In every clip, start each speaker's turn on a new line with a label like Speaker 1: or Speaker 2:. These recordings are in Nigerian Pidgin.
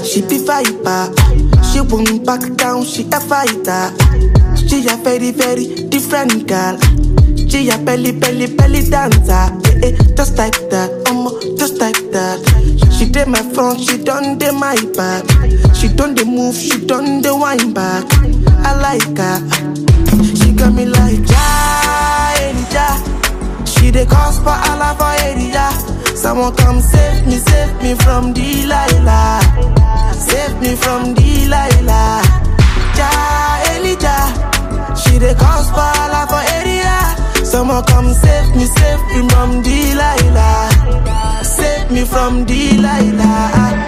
Speaker 1: She be viper, she won't back down, she a fighter. She a very, very different girl. She a belly dancer. Just like that, just like that. She did my front, she done the my back. She done the move, she done the wine back. I like her. She got me like ja. She the cause for Allah for area. Someone come save me from Delilah. Save me from Delilah. Elijah. She the cause for Allah for area. Someone come save me from Delilah. Save me from Delilah.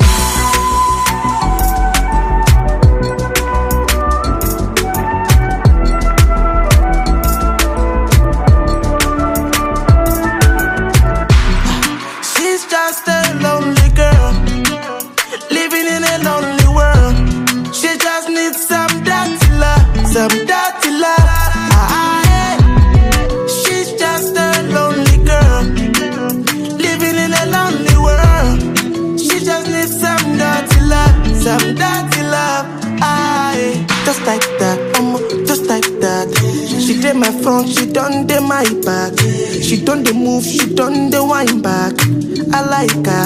Speaker 1: She's just a lonely girl, living in a lonely world. She just needs some dirty love, some dirty love. She's just a lonely girl, living in a lonely world. She just needs some dirty love, some dirty love. Just like that, just like that. She did my front, she done the my back. She done the move, she done the wine back. I like her.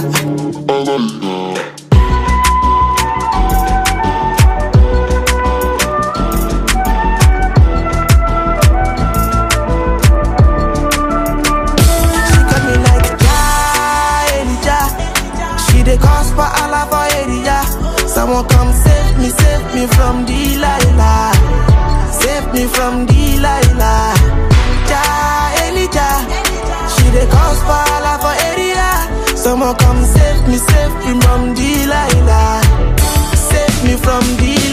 Speaker 1: The cause for Allah for area. Someone come save me from Delilah. Save me from Delilah. Elijah. She the cause for Allah for area. Someone come save me from Delilah. Save me from Delilah.